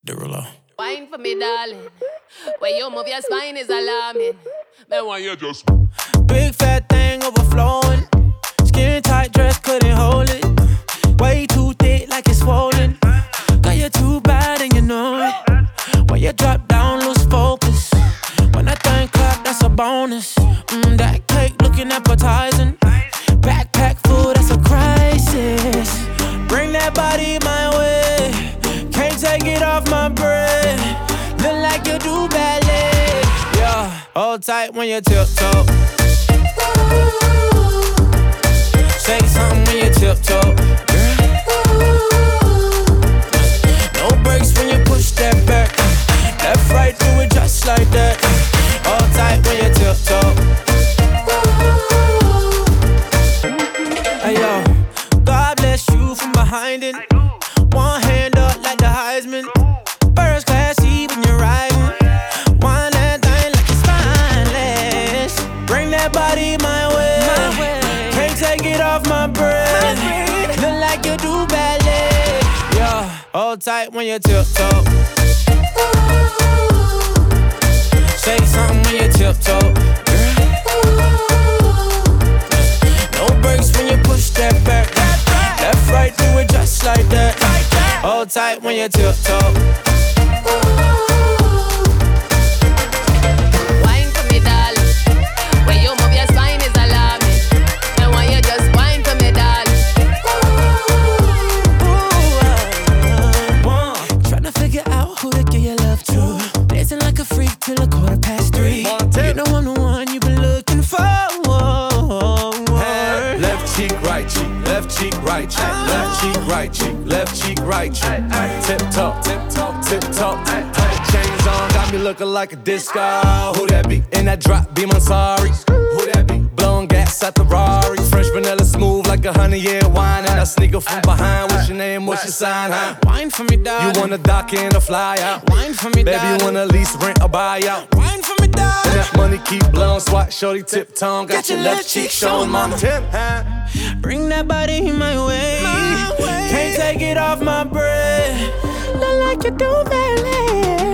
Derulo. Wine for me, darling. When you move your spine is alarming. Then why you just Big fat thing overflowing. Skin tight dress couldn't hold it. Way too thick like it's swollen. Girl, you're too bad and you know it. When you drop down, lose focus. When that thing clap, that's a bonus. That cake looking appetizing. Backpack food, that's a crisis. Bring that body my way. Can't take it off my bread. Look like you do ballet. Yeah, hold tight when you tiptoe. Say something when you tiptoe. No brakes when you push that back. Left, right, do it just like that. Hold tight when you tiptoe. Hey yo, God bless you from behind it. One hand up like the Heisman. First class seat when you're riding. Wind that thing like it's spineless. Bring that body my way. Can't take it off my breath. Look like you do ballet. Yeah, hold tight when you tiptoe. Say something when you tiptoe. No brakes when you push that back. Left, right, do it just like that. Hold tight when you tiptoe. Wine for me, darling. When you move your spine is alarming. And why you just wine for me, darling. Tryna figure out who to give your love to. Dancing like a freak till 3:15. You know I'm the one you've been looking for. Left cheek, right cheek, left cheek, right cheek, left cheek, right cheek, left cheek, right cheek. Tip top, tip top, tip top. Chains on, got me looking like a disco. Who that be? In that drop, be Mansari. Who that be? Blowing gas at the Rari. Fresh vanilla smooth like a 100-year wine. And I sneak up from behind. What's your name? What's your sign? Huh? Wine for me, darling. You wanna dock in or fly out? Wine for me, Baby, darling. you wanna lease, rent, or buy out? Wine for me, darling. And that money keep blowing, swat, shorty, tip tongue. Got your left cheek showing, mama. Tip, huh? Bring that body my way. Can't take it off my breath. Look like you do ballet.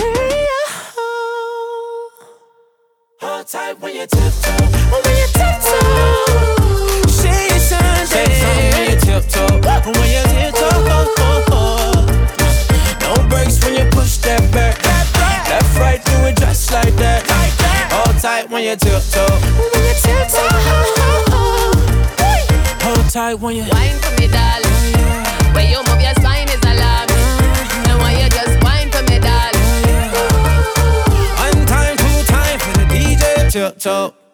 Hold tight when you tiptoe. When you tiptoe. Say it's Sunday. Say something when you tiptoe. When you tiptoe. No brakes when you push that back. Left, right, do it just like that. Hold tight when you tiptoe. When you tiptoe. Hold tight when you Wine for me, darling. When you move your spine is alarming. And why you just wine for me, darling. one time, two time for the DJ tiptoe.